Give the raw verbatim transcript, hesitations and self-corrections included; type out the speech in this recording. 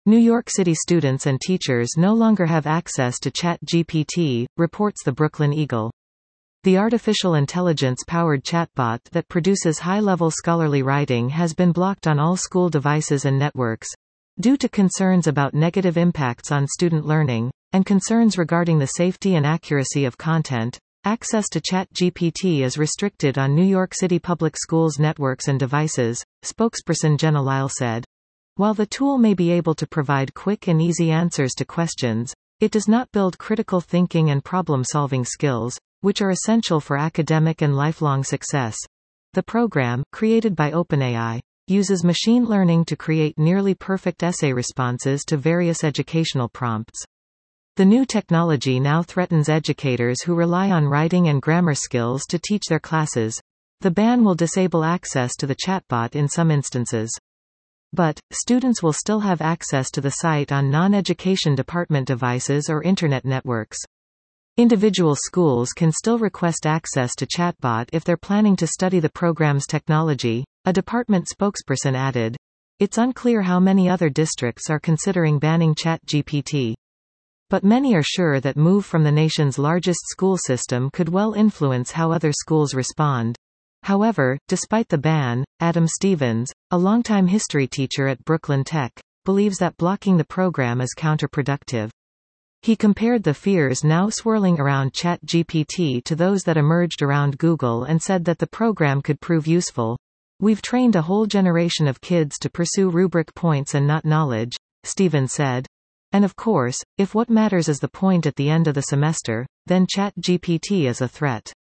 New York City students and teachers no longer have access to ChatGPT, reports the Brooklyn Eagle. The artificial intelligence-powered chatbot that produces high-level scholarly writing has been blocked on all school devices and networks, due to concerns about negative impacts on student learning, and concerns regarding the safety and accuracy of content. Access to ChatGPT is restricted on New York City Public Schools networks and devices, spokesperson Jenna Lyle said. While the tool may be able to provide quick and easy answers to questions, it does not build critical thinking and problem-solving skills, which are essential for academic and lifelong success. The program, created by OpenAI, uses machine learning to create nearly perfect essay responses to various educational prompts. The new technology now threatens educators who rely on writing and grammar skills to teach their classes. The ban will disable access to the chatbot in some instances. But, students will still have access to the site on non-education department devices or internet networks. Individual schools can still request access to chatbot if they're planning to study the program's technology, a department spokesperson added. It's unclear how many other districts are considering banning ChatGPT. But many are sure that move from the nation's largest school system could well influence how other schools respond. However, despite the ban, Adam Stevens, a longtime history teacher at Brooklyn Tech, believes that blocking the program is counterproductive. He compared the fears now swirling around ChatGPT to those that emerged around Google and said that the program could prove useful. We've trained a whole generation of kids to pursue rubric points and not knowledge, Stevens said. And of course, if what matters is the point at the end of the semester, then ChatGPT is a threat.